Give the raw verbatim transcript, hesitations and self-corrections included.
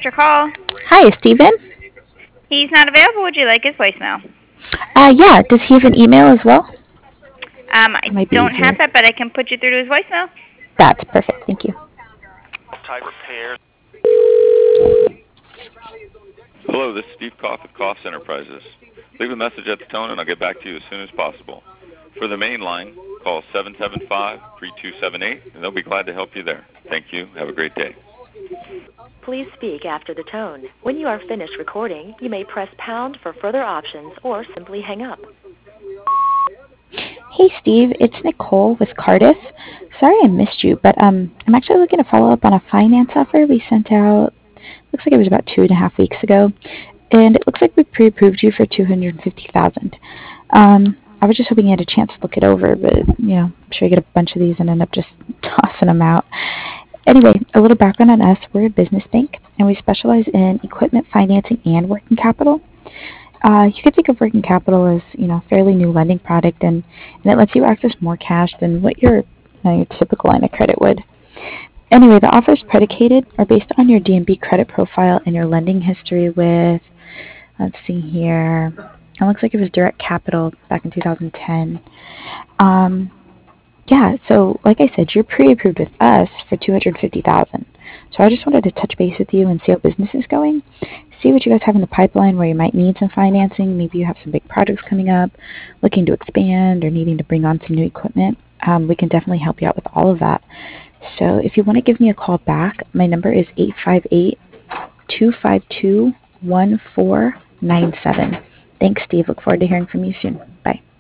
Missed your call. Hi, is Steven? He's not available. Would you like his voicemail? Uh, yeah. Does he have an email as well? Um, I That might be don't have easier. that, but I can put you through to his voicemail. That's perfect. Thank you. Type repair. Hello, this is Steve Koff with Koff's Enterprises. Leave a message at the tone and I'll get back to you as soon as possible. For the main line, call seven seven five, three two seven eight and they'll be glad to help you there. Thank you. Have a great day. Please speak after the tone. When you are finished recording, you may press pound for further options or simply hang up. Hey, Steve. It's Nicole with Cardiff. Sorry I missed you, but um, I'm actually looking to follow up on a finance offer we sent out. Looks like it was about two and a half weeks ago, and it looks like we pre-approved you for two hundred fifty thousand dollars. Um, I was just hoping you had a chance to look it over, but you know, I'm sure you get a bunch of these and end up just tossing them out. Anyway, a little background on us. We're a business bank, and we specialize in equipment financing and working capital. Uh, you could think of working capital as, you know, a fairly new lending product, and, and it lets you access more cash than what your, you know, your typical line of credit would. Anyway, the offers predicated are based on your D and B credit profile and your lending history with, let's see here, it looks like it was Direct Capital back in two thousand ten. Um, yeah, so like I said, you're pre-approved with us for two hundred fifty thousand dollars. So I just wanted to touch base with you and see how business is going. See what you guys have in the pipeline where you might need some financing. Maybe you have some big projects coming up, looking to expand or needing to bring on some new equipment. Um, we can definitely help you out with all of that. So if you want to give me a call back, my number is eight five eight, two five two, one four nine seven. Thanks, Steve. Look forward to hearing from you soon. Bye.